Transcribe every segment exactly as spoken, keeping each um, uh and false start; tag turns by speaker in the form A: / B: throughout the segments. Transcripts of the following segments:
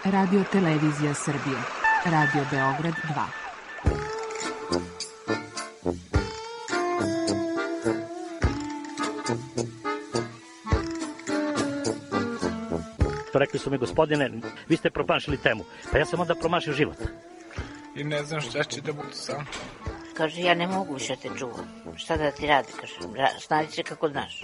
A: Radio Televizija Srbije, Radio Beograd dva.
B: Rekli su mi, gospodine, vi ste promašili temu. Pa ja sam onda promašio život.
C: I ne znam šta će da budu sam.
D: Kaže, ja ne mogu više te čuvam. Šta da ti radi, kaže, snađi se kako znaš.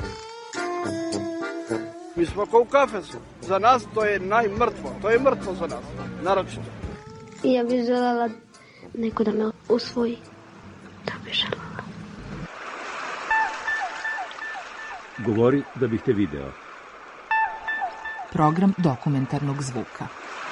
E: Mi smo kao u kafesu. Za nas to je najmrtvo. To je mrtvo za nas, naročito.
F: Ja bih želela neko da me usvoji. Da bih želela.
G: Govori da bih te video.
A: Program dokumentarnog zvuka.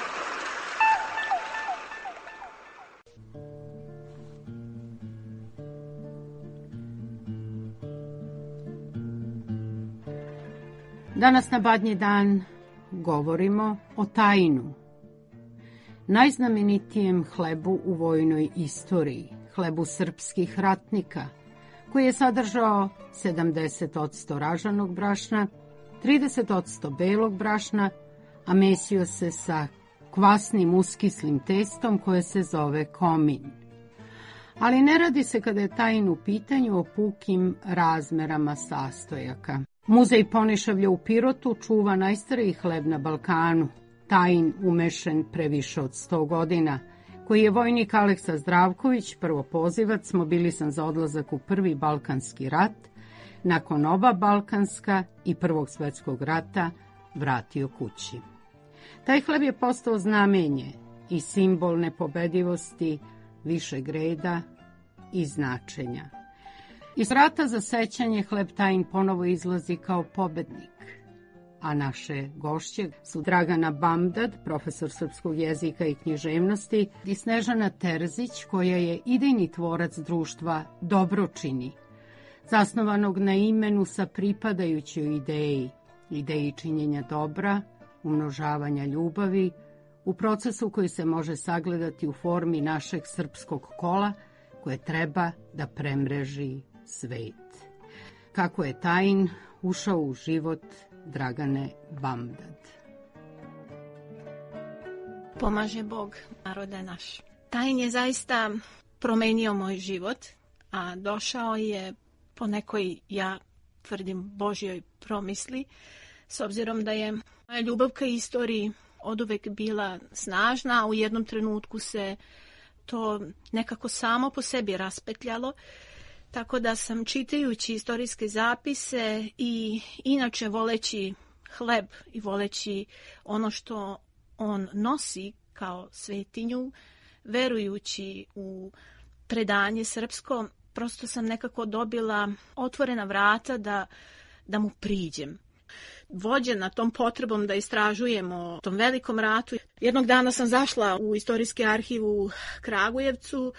H: Danas na Badnji dan govorimo o Tainu, najznamenitijem hlebu u vojnoj istoriji, hlebu srpskih ratnika, koji je sadržao sedamdeset posto ražanog brašna, trideset posto belog brašna, a mesio se sa kvasnim uskislim testom koje se zove komin. Ali ne radi se kada je Tajin u pitanju o pukim razmerama sastojaka. Muzej Ponišavlja u Pirotu čuva najstariji hleb na Balkanu, Tajin umešen pre više od sto godina, koji je vojnik Aleksa Zdravković, prvopozivac, mobilisan za odlazak u Prvi Balkanski rat, nakon oba Balkanska i Prvog svetskog rata vratio kući. Taj hleb je postao znamenje i simbol nepobedivosti višeg reda i značenja. Iz rata za sećanje hleb Tajin ponovo izlazi kao pobednik, a naše gošće su Dragana Bamdad, profesor srpskog jezika i književnosti, i Snežana Terzić, koja je idejni tvorac društva Dobročini, zasnovanog na imenu sa pripadajućoj ideji, ideji činjenja dobra, umnožavanja ljubavi, u procesu koji se može sagledati u formi našeg srpskog kola koje treba da premreži svet. Kako je Tajin ušao u život Dragane Bamdad?
I: Pomaže Bog, narode naš. Tajin je zaista promenio moj život, a došao je po nekoj, ja tvrdim, Božjoj promisli, s obzirom da je moja ljubav ka istoriji oduvek bila snažna, a u jednom trenutku se to nekako samo po sebi raspetljalo, tako da sam, čitajući istorijske zapise i inače voleći hleb i voleći ono što on nosi kao svetinju, verujući u predanje srpsko, prosto sam nekako dobila otvorena vrata da, da mu priđem. Vođena tom potrebom da istražujemo o tom velikom ratu, jednog dana sam zašla u istorijski arhiv u Kragujevcu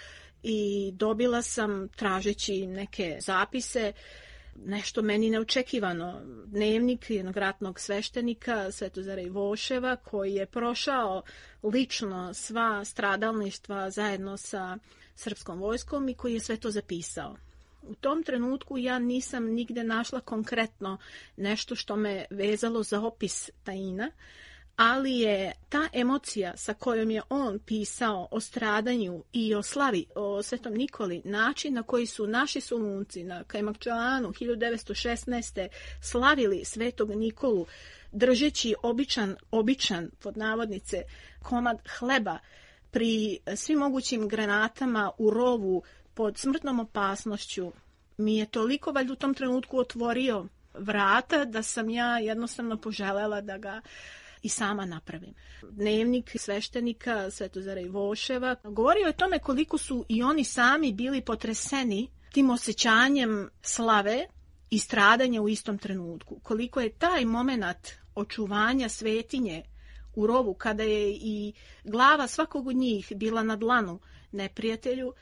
I: i dobila sam, tražeći neke zapise, nešto meni neočekivano. Dnevnik jednog ratnog sveštenika, Svetozara Ivoševa, koji je prošao lično sva stradalništva zajedno sa srpskom vojskom i koji je sve to zapisao. U tom trenutku ja nisam nigde našla konkretno nešto što me vezalo za opis Tajina, ali je ta emocija sa kojom je on pisao o stradanju i o slavi, o Svetom Nikoli, način na koji su naši Solunci na Kajmakčalanu hiljadu devetsto šesnaeste. slavili Svetog Nikolu, držeći običan, običan, pod navodnice, komad hleba pri svim mogućim granatama u rovu pod smrtnom opasnošću, mi je toliko valjda u tom trenutku otvorio vrata da sam ja jednostavno poželela da ga i sama napravim. Dnevnik sveštenika Svetozara Ivoševa govorio je o tome koliko su i oni sami bili potreseni tim osjećanjem slave i stradanja u istom trenutku. Koliko je taj moment očuvanja svetinje u rovu, kada je i glava svakog od njih bila na dlanu neprijatelju,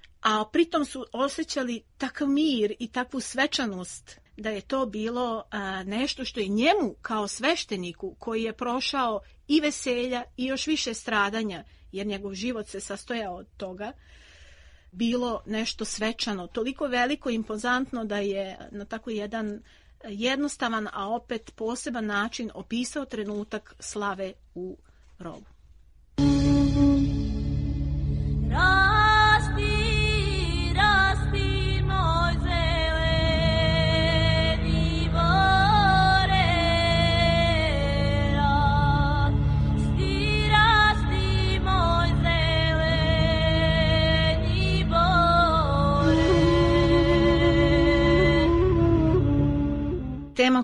I: a pritom su osjećali takav mir i takvu svečanost, da je to bilo a, nešto što je njemu kao svešteniku, koji je prošao i veselja i još više stradanja, jer njegov život se sastojao od toga, bilo nešto svečano, toliko veliko i impozantno da je na tako jedan jednostavan, a opet poseban način opisao trenutak slave u rovu.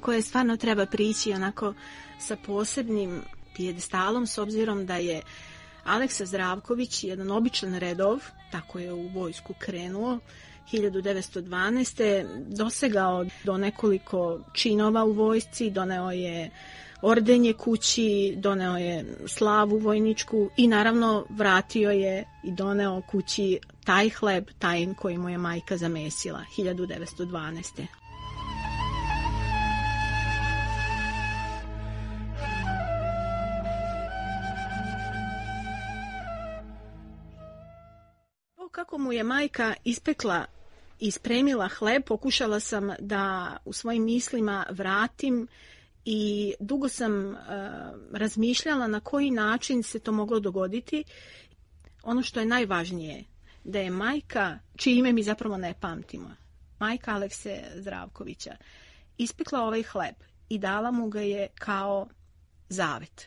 I: koje stvarno treba prići onako sa posebnim pijedestalom, s obzirom da je Aleksa Zdravković jedan običan redov, tako je u vojsku krenuo, hiljadu devetsto dvanaeste. dosegao do nekoliko činova u vojsci, doneo je ordenje kući, doneo je slavu vojničku i naravno vratio je i doneo kući taj hleb, taj koji mu je majka zamesila, hiljadu devetsto dvanaeste. Kako mu je majka ispekla i spremila hleb, pokušala sam da u svojim mislima vratim i dugo sam uh, razmišljala na koji način se to moglo dogoditi. Ono što je najvažnije, da je majka, čije ime mi zapravo ne pamtimo, majka Alekse Zdravkovića, ispekla ovaj hleb i dala mu ga je kao zavet.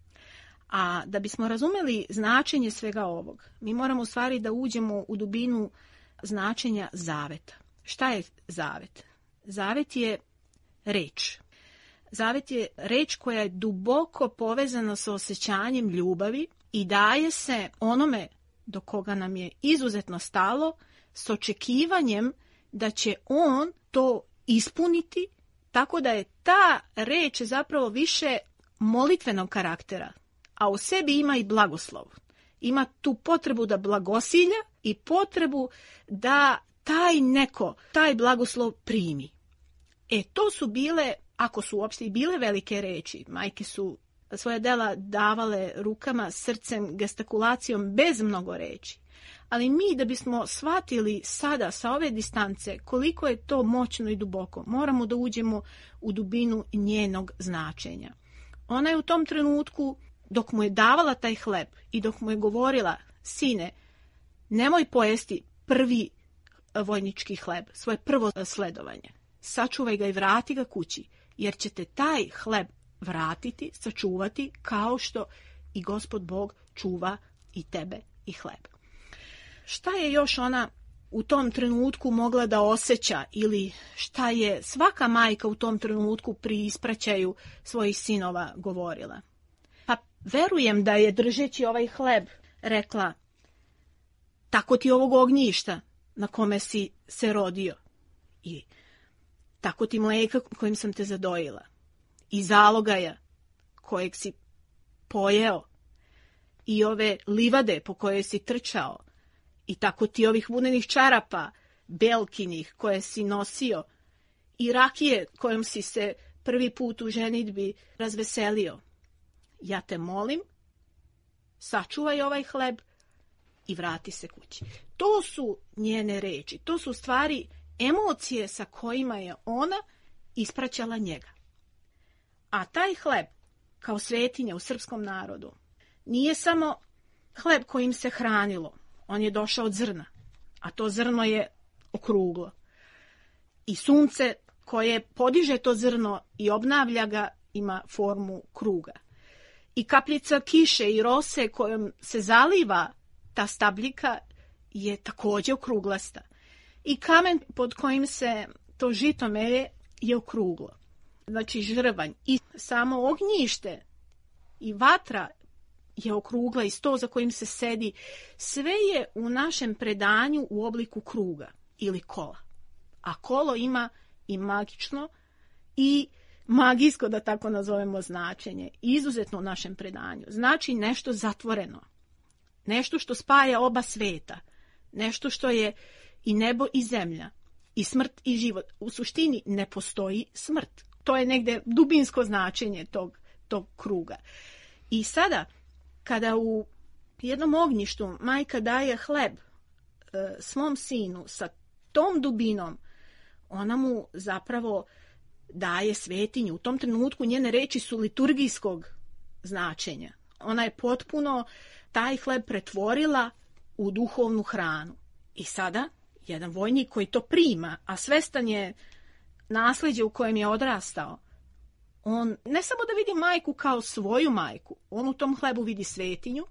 I: A da bismo razumeli značenje svega ovog, mi moramo u stvari da uđemo u dubinu značenja zaveta. Šta je zavet? Zavet je reč. Zavet je reč koja je duboko povezana sa osjećanjem ljubavi i daje se onome do koga nam je izuzetno stalo s očekivanjem da će on to ispuniti, tako da je ta reč zapravo više molitvenog karaktera, a u sebi ima i blagoslov. Ima tu potrebu da blagosilja i potrebu da taj neko, taj blagoslov primi. E, to su bile, ako su uopšte i bile velike reči, majke su svoja dela davale rukama, srcem, gestikulacijom, bez mnogo reči. Ali mi, da bismo shvatili sada sa ove distance koliko je to moćno i duboko, moramo da uđemo u dubinu njenog značenja. Ona je u tom trenutku, dok mu je davala taj hleb i dok mu je govorila, sine, nemoj pojesti prvi vojnički hleb, svoje prvo sledovanje. Sačuvaj ga i vrati ga kući, jer će te taj hleb vratiti, sačuvati, kao što i Gospod Bog čuva i tebe i hleb. Šta je još ona u tom trenutku mogla da osjeća ili šta je svaka majka u tom trenutku pri ispraćaju svojih sinova govorila? Pa verujem da je, držeći ovaj hleb, rekla, tako ti ovog ognjišta na kome si se rodio i tako ti mleka kojim sam te zadojila i zalogaja kojeg si pojeo i ove livade po kojoj si trčao i tako ti ovih vunenih čarapa belkinih koje si nosio i rakije kojom si se prvi put u ženidbi razveselio. Ja te molim, sačuvaj ovaj hleb i vrati se kući. To su njene reči, to su stvari, emocije sa kojima je ona ispraćala njega. A taj hleb, kao svetinja u srpskom narodu, nije samo hleb kojim se hranilo, on je došao od zrna, a to zrno je okruglo. I sunce koje podiže to zrno i obnavlja ga ima formu kruga. I kapljica kiše i rose kojom se zaliva ta stabljika je također okruglasta. I kamen pod kojim se to žito melje je okruglo. Znači žrvanj i samo ognjište i vatra je okrugla i sto za kojim se sedi. Sve je u našem predanju u obliku kruga ili kola. A kolo ima i magično i magijsko, da tako nazovemo, značenje. Izuzetno u našem predanju. Znači nešto zatvoreno. Nešto što spaja oba sveta. Nešto što je i nebo i zemlja. I smrt i život. U suštini ne postoji smrt. To je negde dubinsko značenje tog, tog kruga. I sada, kada u jednom ognjištu majka daje hleb e, svom sinu sa tom dubinom, ona mu zapravo daje svetinju. U tom trenutku njene reči su liturgijskog značenja. Ona je potpuno taj hleb pretvorila u duhovnu hranu. I sada, jedan vojnik koji to prima, a svestan je nasleđe u kojem je odrastao, on ne samo da vidi majku kao svoju majku, on u tom hlebu vidi svetinju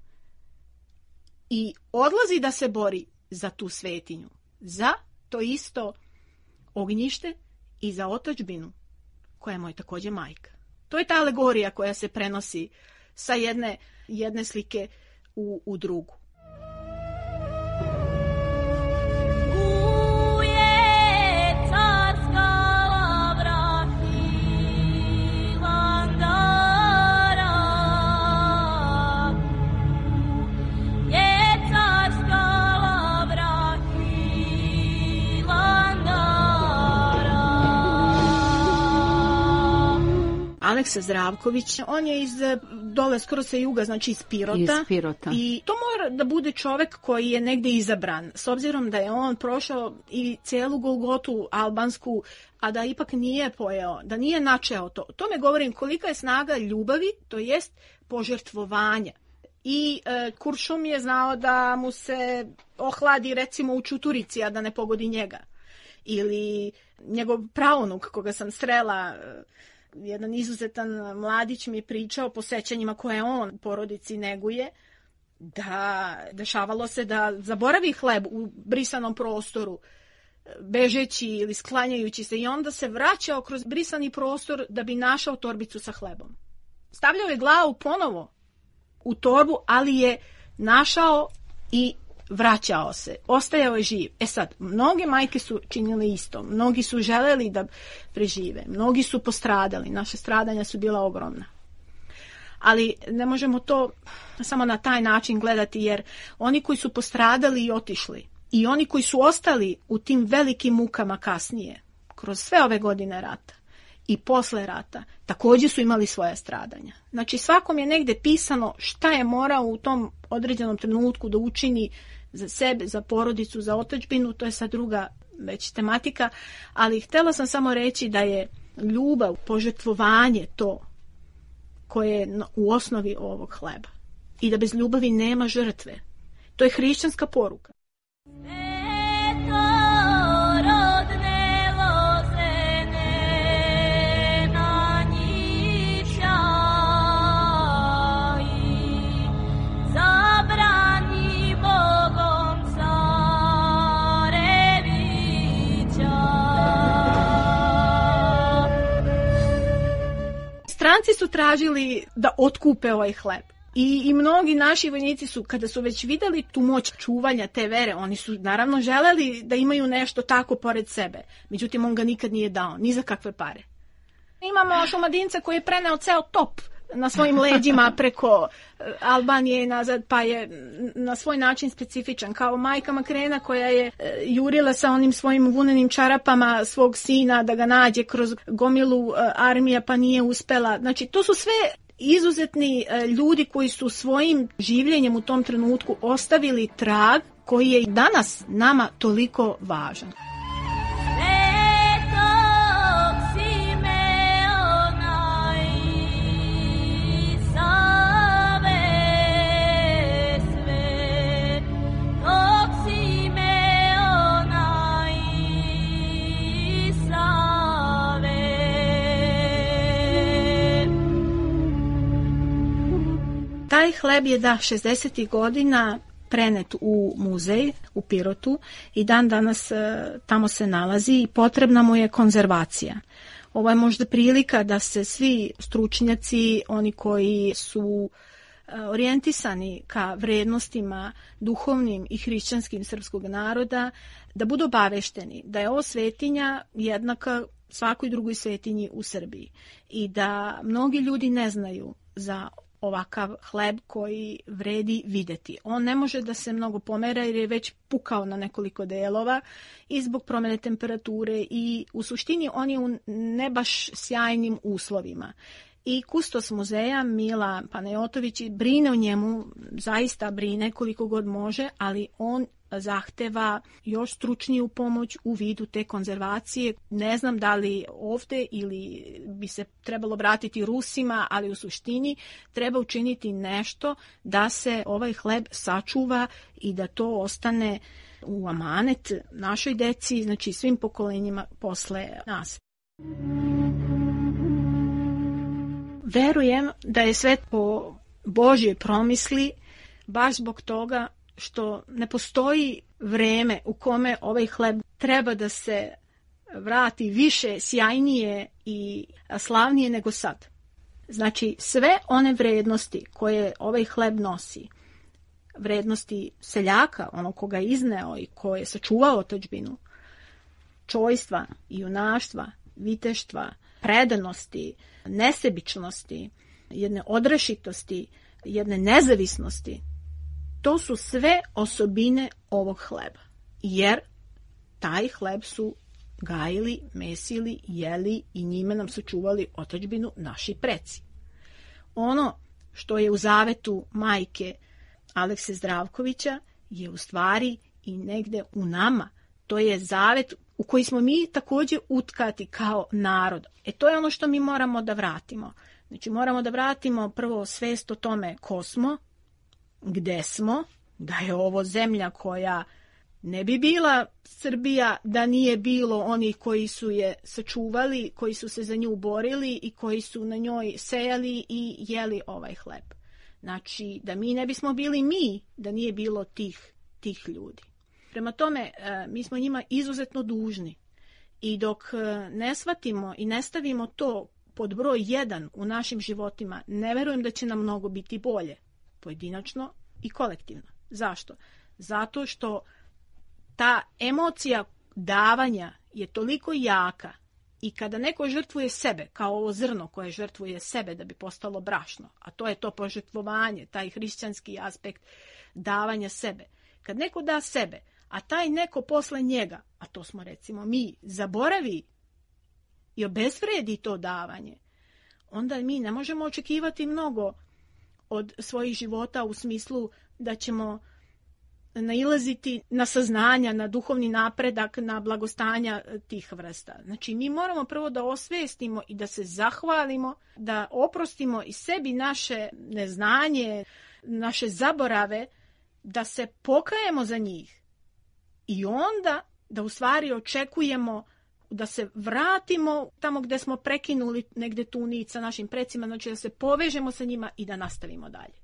I: i odlazi da se bori za tu svetinju, za to isto ognjište i za otadžbinu koja je moj također majka. To je ta alegorija koja se prenosi sa jedne, jedne slike u, u drugu. Aleksa Zdravković, on je iz dole skoro sa juga, znači iz Pirota.
H: Iz Pirota.
I: I to mora da bude čovek koji je negde izabran, s obzirom da je on prošao i cijelu Golgotu albansku, a da ipak nije pojeo, da nije načeo to. To me govorim kolika je snaga ljubavi, to jest požrtvovanja. I e, Kuršum je znao da mu se ohladi recimo u Čuturici, a da ne pogodi njega. Ili njegov praunuk koga sam srela, jedan izuzetan mladić mi je pričao po sećanjima koje on porodici neguje, da dešavalo se da zaboravi hleb u brisanom prostoru, bežeći ili sklanjajući se, i onda se vraćao kroz brisani prostor da bi našao torbicu sa hlebom. Stavljao je glavu ponovo u torbu, ali je našao i vraćao se. Ostajao je živ. E sad, mnoge majke su činile isto. Mnogi su želeli da prežive. Mnogi su postradali. Naše stradanja su bila ogromna. Ali ne možemo to samo na taj način gledati, jer oni koji su postradali i otišli i oni koji su ostali u tim velikim mukama kasnije, kroz sve ove godine rata i posle rata, također su imali svoje stradanja. Znači svakom je negde pisano šta je morao u tom određenom trenutku da učini za sebe, za porodicu, za otadžbinu, to je sad druga već tematika, ali htjela sam samo reći da je ljubav, požrtvovanje to koje je u osnovi ovog hleba. I da bez ljubavi nema žrtve. To je hrišćanska poruka. Stranci su tražili da otkupe ovaj hleb. I, I mnogi naši vojnici su, kada su već vidjeli tu moć čuvanja te vere, oni su naravno želeli da imaju nešto tako pored sebe. Međutim, on ga nikad nije dao, ni za kakve pare. Imamo Šumadinca koji je preneo ceo top na svojim leđima preko Albanije i nazad, pa je na svoj način specifičan. Kao majka Makrena koja je jurila sa onim svojim vunenim čarapama svog sina da ga nađe kroz gomilu armija, pa nije uspela. Znači, to su sve izuzetni ljudi koji su svojim življenjem u tom trenutku ostavili trag koji je i danas nama toliko važan. Taj hleb je da šezdesetih godina prenet u muzej u Pirotu i dan danas tamo se nalazi i potrebna mu je konzervacija. Ovo je možda prilika da se svi stručnjaci, oni koji su orijentisani ka vrednostima duhovnim i hrišćanskim srpskog naroda, da budu obavešteni da je ovo svetinja jednaka svakoj drugoj svetinji u Srbiji i da mnogi ljudi ne znaju za ovakav hleb koji vredi videti. On ne može da se mnogo pomera jer je već pukao na nekoliko delova i zbog promjene temperature i u suštini on je u ne baš sjajnim uslovima. I kustos muzeja Mila Panajotović brine o njemu, zaista brine koliko god može, ali on zahteva još stručniju pomoć u vidu te konzervacije. Ne znam da li ovdje ili bi se trebalo vratiti Rusima, ali u suštini treba učiniti nešto da se ovaj hleb sačuva i da to ostane u amanet našoj deci, znači svim pokolenjima posle nas. Verujem da je sve po Božjoj promisli, baš zbog toga što ne postoji vreme u kome ovaj hleb treba da se vrati više, sjajnije i slavnije nego sad. Znači, sve one vrednosti koje ovaj hleb nosi, vrednosti seljaka, ono koga je izneo i ko je sačuvao otadžbinu, čojstva, junaštva, viteštva, predanosti, nesebičnosti, jedne odrešitosti, jedne nezavisnosti, to su sve osobine ovog hleba. Jer taj hleb su gajili, mesili, jeli i njime nam su čuvali otadžbinu naši preci. Ono što je u zavetu majke Alekse Zdravkovića je u stvari i negde u nama. To je zavet u koji smo mi također utkati kao narod. E to je ono što mi moramo da vratimo. Znači moramo da vratimo prvo svest o tome ko smo, gde smo, da je ovo zemlja koja ne bi bila Srbija da nije bilo onih koji su je sačuvali, koji su se za nju borili i koji su na njoj sejali i jeli ovaj hleb. Znači da mi ne bismo bili mi da nije bilo tih, tih ljudi. Prema tome, mi smo njima izuzetno dužni i dok ne shvatimo i ne stavimo to pod broj jedan u našim životima, ne verujem da će nam mnogo biti bolje, pojedinačno i kolektivno. Zašto? Zato što ta emocija davanja je toliko jaka i kada neko žrtvuje sebe, kao ovo zrno koje žrtvuje sebe da bi postalo brašno, a to je to požrtvovanje, taj hrišćanski aspekt davanja sebe. Kad neko da sebe, a taj neko posle njega, a to smo recimo mi, zaboravi i obezvredi to davanje, onda mi ne možemo očekivati mnogo od svojih života u smislu da ćemo nailaziti na saznanja, na duhovni napredak, na blagostanja tih vrsta. Znači, mi moramo prvo da osvestimo i da se zahvalimo, da oprostimo i sebi naše neznanje, naše zaborave, da se pokajemo za njih i onda da u stvari očekujemo da se vratimo tamo gde smo prekinuli negde tu nit sa našim precima, znači da se povežemo sa njima i da nastavimo dalje.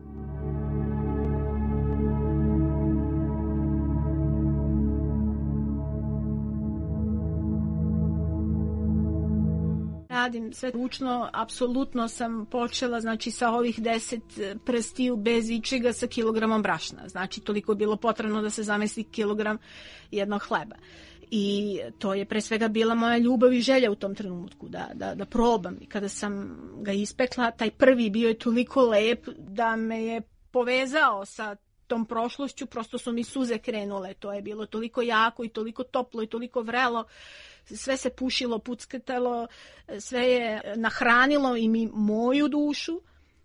I: Radim sve ručno, apsolutno sam počela znači sa ovih deset prstiju bez ičega sa kilogramom brašna. Znači toliko je bilo potrebno da se zamesi kilogram jednog hleba. I to je pre svega bila moja ljubav i želja u tom trenutku da, da, da probam. I kada sam ga ispekla, taj prvi bio je toliko lep da me je povezao sa tom prošlošću, prosto su mi suze krenule. To je bilo toliko jako i toliko toplo i toliko vrelo. Sve se pušilo, pucketalo, sve je nahranilo i mi moju dušu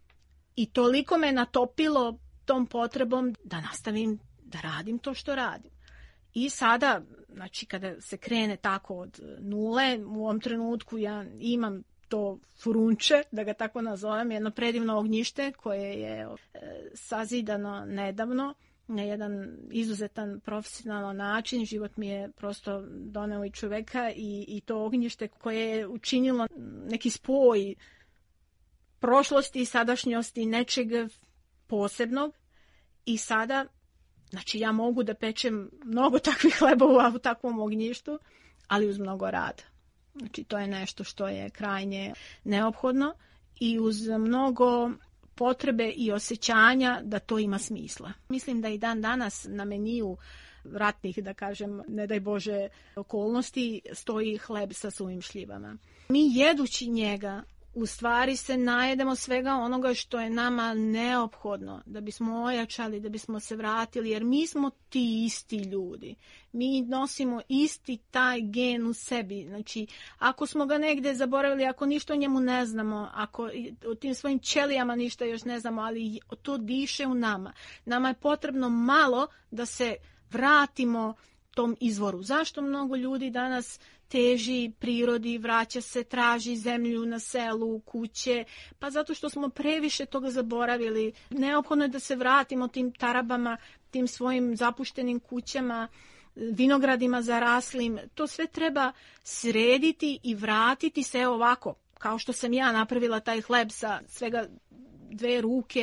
I: i toliko me natopilo tom potrebom da nastavim da radim to što radim. I sada, znači kada se krene tako od nule, u ovom trenutku ja imam to furunče, da ga tako nazovem, jedno predivno ognjište koje je sazidano nedavno, na jedan izuzetan profesionalan način. Život mi je prosto doneo i čoveka i, i to ognjište koje je učinilo neki spoj prošlosti i sadašnjosti nečeg posebnog i sada, znači ja mogu da pečem mnogo takvih hlebova u takvom ognjištu, ali uz mnogo rada. Znači to je nešto što je krajnje neophodno i uz mnogo potrebe i osjećanja da to ima smisla. Mislim da i dan danas na meniju ratnih, da kažem, ne daj Bože okolnosti, stoji hleb sa suvim šljivama. Mi jedući njega u stvari se najedemo svega onoga što je nama neophodno da bismo ojačali, da bismo se vratili, jer mi smo ti isti ljudi. Mi nosimo isti taj gen u sebi. Znači, ako smo ga negde zaboravili, ako ništa o njemu ne znamo, ako o tim svojim ćelijama ništa još ne znamo, ali to diše u nama. Nama je potrebno malo da se vratimo tom izvoru. Zašto mnogo ljudi danas teži prirodi, vraća se, traži zemlju na selu, kuće? Pa zato što smo previše toga zaboravili. Neophodno je da se vratimo tim tarabama, tim svojim zapuštenim kućama, vinogradima zaraslim. To sve treba srediti i vratiti se ovako, kao što sam ja napravila taj hleb sa svega dve ruke,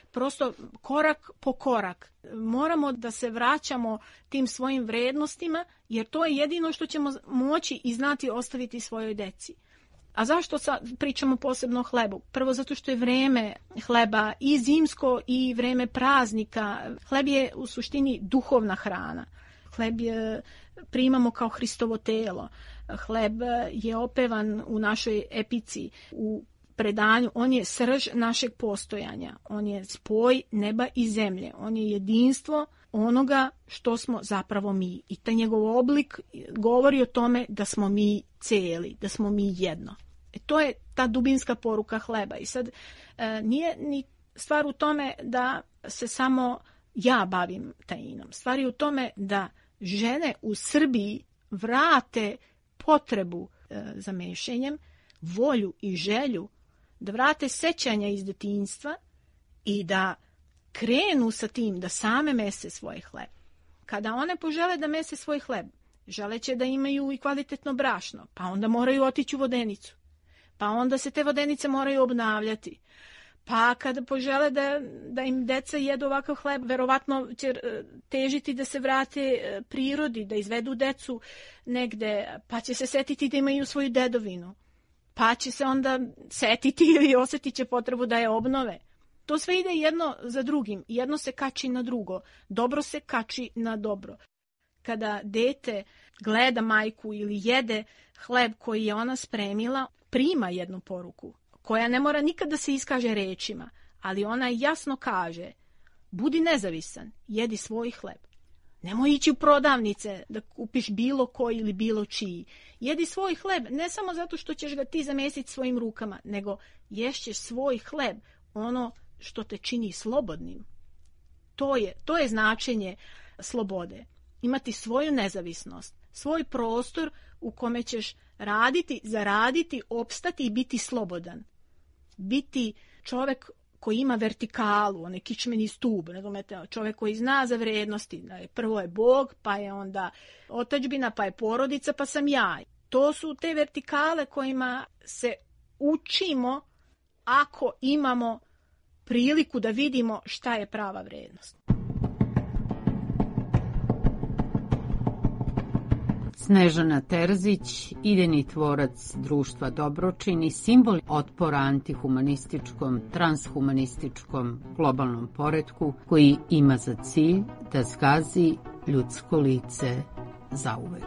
I: prosto korak po korak. Moramo da se vraćamo tim svojim vrednostima, jer to je jedino što ćemo moći i znati ostaviti svojoj deci. A zašto sad pričamo posebno o hlebu? Prvo zato što je vreme hleba i zimsko i vreme praznika. Hleb je u suštini duhovna hrana. Hleb je, primamo kao Hristovo telo. Hleb je opevan u našoj epici, u predanju. On je srž našeg postojanja. On je spoj neba i zemlje. On je jedinstvo onoga što smo zapravo mi. I taj njegov oblik govori o tome da smo mi cijeli, da smo mi jedno. E, to je ta dubinska poruka hleba. I sad e, nije ni stvar u tome da se samo ja bavim tajinom. Stvar je u tome da žene u Srbiji vrate potrebu e, za mešenjem, volju i želju, da vrate sećanja iz detinjstva i da krenu sa tim da same mese svoj hleb. Kada one požele da mese svoj hleb, želeće da imaju i kvalitetno brašno, pa onda moraju otići u vodenicu. Pa onda se te vodenice moraju obnavljati. Pa kada požele da, da im deca jedu ovakav hleb, verovatno će težiti da se vrate prirodi, da izvedu decu negde, pa će se setiti da imaju svoju dedovinu. Pa će se onda setiti ili osjetit će potrebu da je obnove. To sve ide jedno za drugim. Jedno se kači na drugo. Dobro se kači na dobro. Kada dete gleda majku ili jede hleb koji je ona spremila, prima jednu poruku koja ne mora nikad da se iskaže rečima, ali ona jasno kaže: budi nezavisan, jedi svoj hleb. Nemoj ići u prodavnice da kupiš bilo koji ili bilo čiji. Jedi svoj hleb ne samo zato što ćeš ga ti zamesiti svojim rukama, nego ješćeš svoj hleb, ono što te čini slobodnim. To je, to je značenje slobode. Imati svoju nezavisnost, svoj prostor u kome ćeš raditi, zaraditi, opstati i biti slobodan. Biti čovjek koji ima vertikalu, onaj kičmeni stub, čovjek koji zna za vrijednosti. Prvo je Bog, pa je onda otadžbina, pa je porodica, pa sam ja. To su te vertikale kojima se učimo ako imamo priliku da vidimo šta je prava vrijednost.
H: Snežana Terzić, idejni tvorac društva Dobročini, simbol otpora antihumanističkom, transhumanističkom globalnom poretku koji ima za cilj da zgazi ljudsko lice zauvek.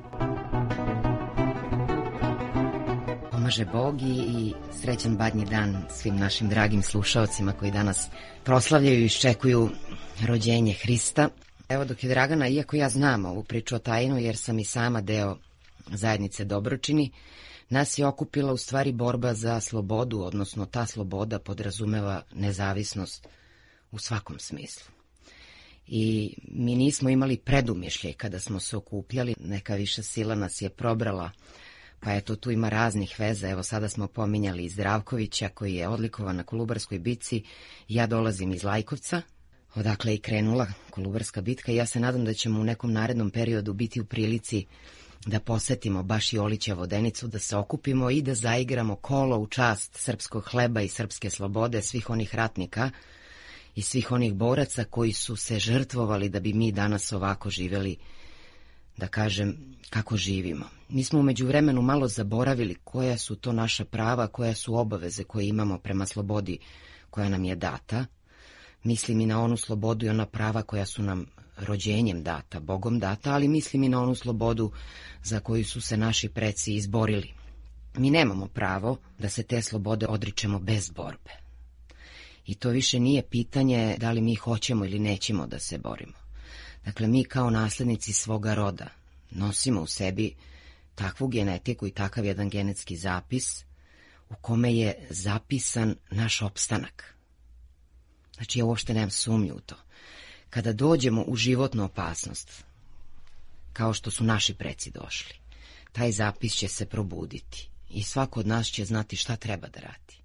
J: Pomaže Bog i srećan badnji dan svim našim dragim slušaocima koji danas proslavljaju i iščekuju rođenje Hrista. Evo, dok je Dragana, iako ja znam ovu priču o tajinu, jer sam i sama deo zajednice Dobročini, nas je okupila u stvari borba za slobodu, odnosno ta sloboda podrazumeva nezavisnost u svakom smislu. I mi nismo imali predumišljaj kada smo se okupljali, neka viša sila nas je probrala, pa eto, tu ima raznih veza. Evo, sada smo pominjali Zdravkovića koji je odlikovan na Kolubarskoj bitci. Ja dolazim iz Lajkovca, odakle je i krenula Kolubarska bitka, i ja se nadam da ćemo u nekom narednom periodu biti u prilici da posetimo baš Jolića vodenicu, da se okupimo i da zaigramo kolo u čast srpskog hleba i srpske slobode, svih onih ratnika i svih onih boraca koji su se žrtvovali da bi mi danas ovako živeli, da kažem, kako živimo. Mi smo u međuvremenu malo zaboravili koja su to naša prava, koja su obaveze koje imamo prema slobodi koja nam je data. Mislim i na onu slobodu i ona prava koja su nam rođenjem data, Bogom data, ali mislim i na onu slobodu za koju su se naši preci izborili. Mi nemamo pravo da se te slobode odričemo bez borbe. I to više nije pitanje da li mi hoćemo ili nećemo da se borimo. Dakle, mi kao naslednici svoga roda nosimo u sebi takvu genetiku i takav jedan genetski zapis u kome je zapisan naš opstanak. Znači, ja uopšte nemam sumnju u to. Kada dođemo u životnu opasnost, kao što su naši preci došli, taj zapis će se probuditi i svako od nas će znati šta treba da radi.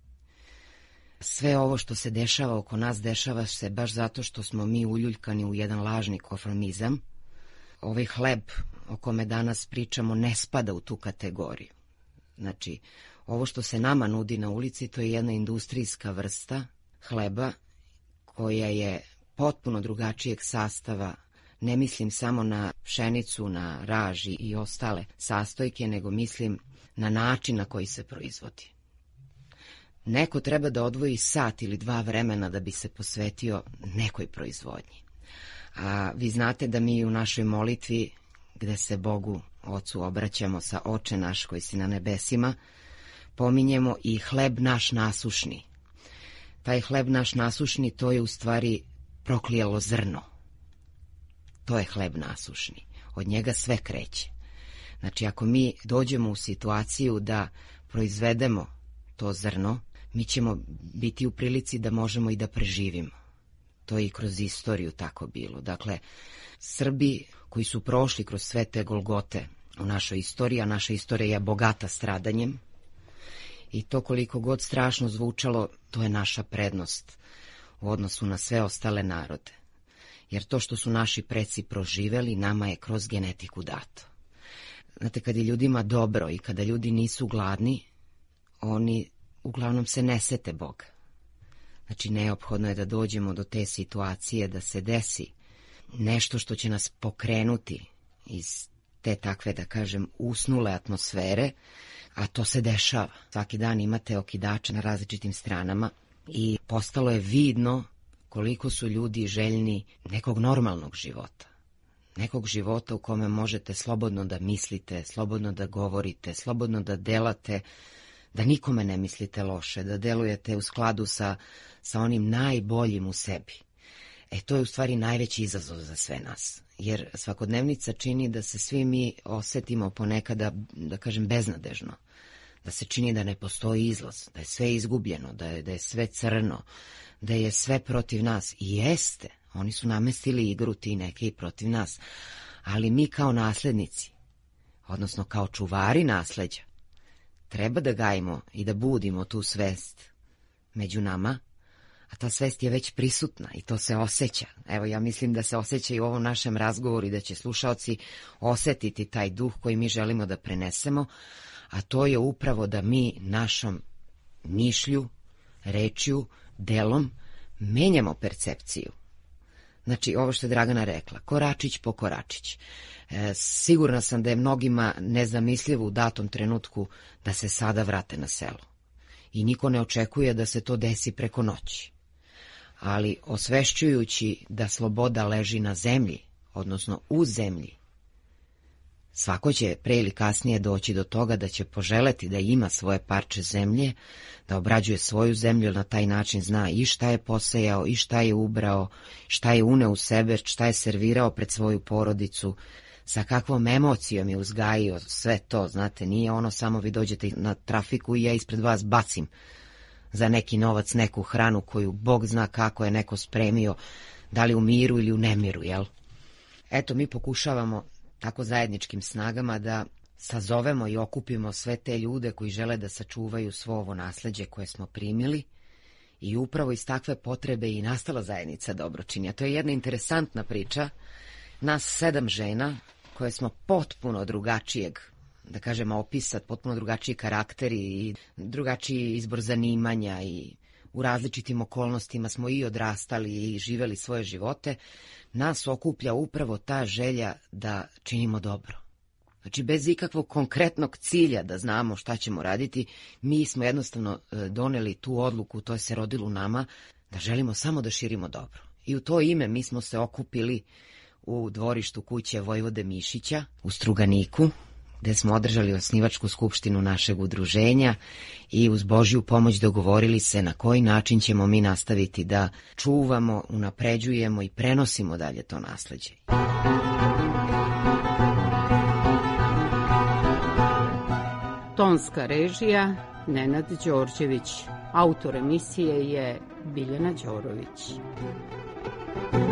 J: Sve ovo što se dešava oko nas, dešava se baš zato što smo mi uljuljkani u jedan lažni konformizam. Ovaj hleb o kome danas pričamo ne spada u tu kategoriju. Znači, ovo što se nama nudi na ulici, to je jedna industrijska vrsta hleba koja je potpuno drugačijeg sastava. Ne mislim samo na pšenicu, na raž i ostale sastojke, nego mislim na način na koji se proizvodi. Neko treba da odvoji sat ili dva vremena da bi se posvetio nekoj proizvodnji. A vi znate da mi u našoj molitvi, gde se Bogu Ocu obraćamo sa Oče naš koji si na nebesima, pominjemo i hleb naš nasušni. Taj hleb naš nasušni, to je u stvari proklijalo zrno. To je hleb nasušni. Od njega sve kreće. Znači, ako mi dođemo u situaciju da proizvedemo to zrno, mi ćemo biti u prilici da možemo i da preživimo. To je i kroz istoriju tako bilo. Dakle, Srbi koji su prošli kroz sve te golgote u našoj istoriji, a naša istorija je bogata stradanjem, i to koliko god strašno zvučalo, to je naša prednost u odnosu na sve ostale narode. Jer to što su naši preci proživeli, nama je kroz genetiku dato. Znate, kad je ljudima dobro i kada ljudi nisu gladni, oni uglavnom se ne sete Boga. Znači, neophodno je da dođemo do te situacije da se desi nešto što će nas pokrenuti iz te takve, da kažem, usnule atmosfere, a to se dešava. Svaki dan imate okidače na različitim stranama i postalo je vidno koliko su ljudi željni nekog normalnog života. Nekog života u kome možete slobodno da mislite, slobodno da govorite, slobodno da delate, da nikome ne mislite loše, da delujete u skladu sa, sa onim najboljim u sebi. E, to je u stvari najveći izazov za sve nas, jer svakodnevnica čini da se svi mi osetimo ponekada, da kažem, beznadežno, da se čini da ne postoji izlaz, da je sve izgubljeno, da je, da je sve crno, da je sve protiv nas. I jeste, oni su namestili igru ti neke i protiv nas, ali mi kao naslednici, odnosno kao čuvari nasleđa, treba da gajimo i da budimo tu svest među nama, a ta svest je već prisutna i to se osjeća. Evo, ja mislim da se osjeća i u ovom našem razgovoru i da će slušaoci osetiti taj duh koji mi želimo da prenesemo, a to je upravo da mi našom mišlju, rečju, delom menjamo percepciju. Znači, ovo što je Dragana rekla, koračić po koračić. E, sigurna sam da je mnogima nezamislivo u datom trenutku da se sada vrate na selo. I niko ne očekuje da se to desi preko noći. Ali osvešćujući da sloboda leži na zemlji, odnosno u zemlji, svako će pre ili kasnije doći do toga da će poželeti da ima svoje parče zemlje, da obrađuje svoju zemlju, na taj način zna i šta je posejao, i šta je ubrao, šta je uneo u sebe, šta je servirao pred svoju porodicu, sa kakvom emocijom je uzgajio sve to. Znate, nije ono samo vi dođete na trafiku i ja ispred vas bacim za neki novac, neku hranu koju Bog zna kako je neko spremio, da li u miru ili u nemiru, jel? Eto, mi pokušavamo tako zajedničkim snagama da sazovemo i okupimo sve te ljude koji žele da sačuvaju svo ovo nasleđe koje smo primili, i upravo iz takve potrebe i nastala zajednica Dobročinja. To je jedna interesantna priča. Nas sedam žena koje smo potpuno drugačijeg, da kažemo, opisat, potpuno drugačiji karakteri i drugačiji izbor zanimanja, i u različitim okolnostima smo i odrastali i živeli svoje živote, nas okuplja upravo ta želja da činimo dobro. Znači, bez ikakvog konkretnog cilja da znamo šta ćemo raditi, mi smo jednostavno doneli tu odluku, to je se rodilo u nama, da želimo samo da širimo dobro. I u to ime mi smo se okupili u dvorištu kuće Vojvode Mišića u Struganiku, gde smo održali osnivačku skupštinu našeg udruženja i uz Božju pomoć dogovorili se na koji način ćemo mi nastaviti da čuvamo, unapređujemo i prenosimo dalje to nasleđe.
H: Tonska režija Nenad Đorđević. Autor emisije je Biljana Đorović.